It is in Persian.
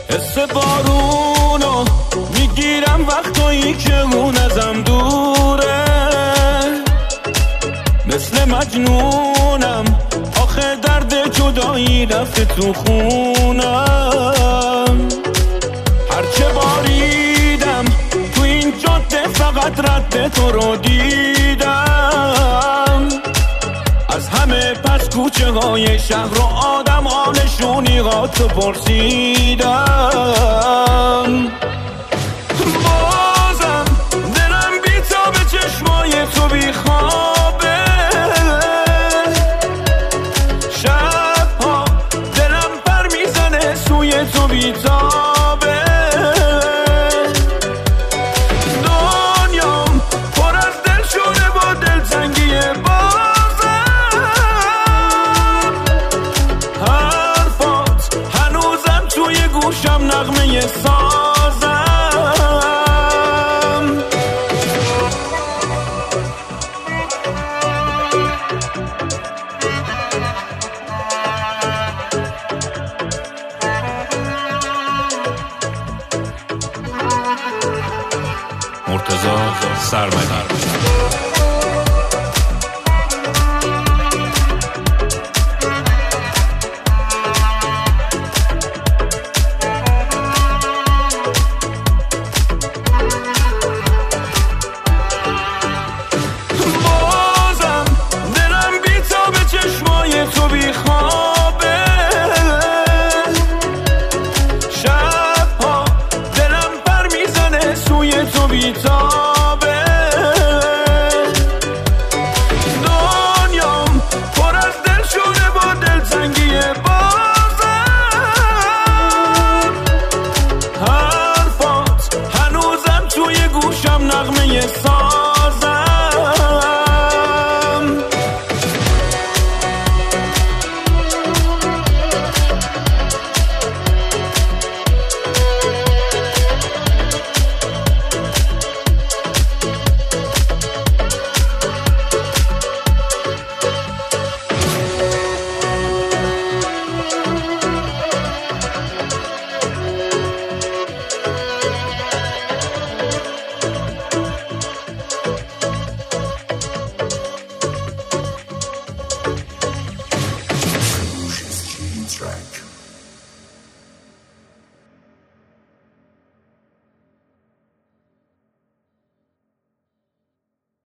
حس بارونو میگیرم وقتایی که اون ازم دوره، مثل مجنونم آخه درد جدایی رفته تو خونم. هرچه باریدم تو این جاده فقط رد تو رو دیدم، از همه پس کوچه های شهر رو آدم آنشونی تو پرسیدم. بازم دلم بی تا به چشمای تو بی خوابه، شبها دلم پر میزنه سوی تو بی تابه. دنیام پر از دل شده با دلتنگی بازم، حرفات هنوزم توی گوشم نغمه سازم. مرتضی سرمدی.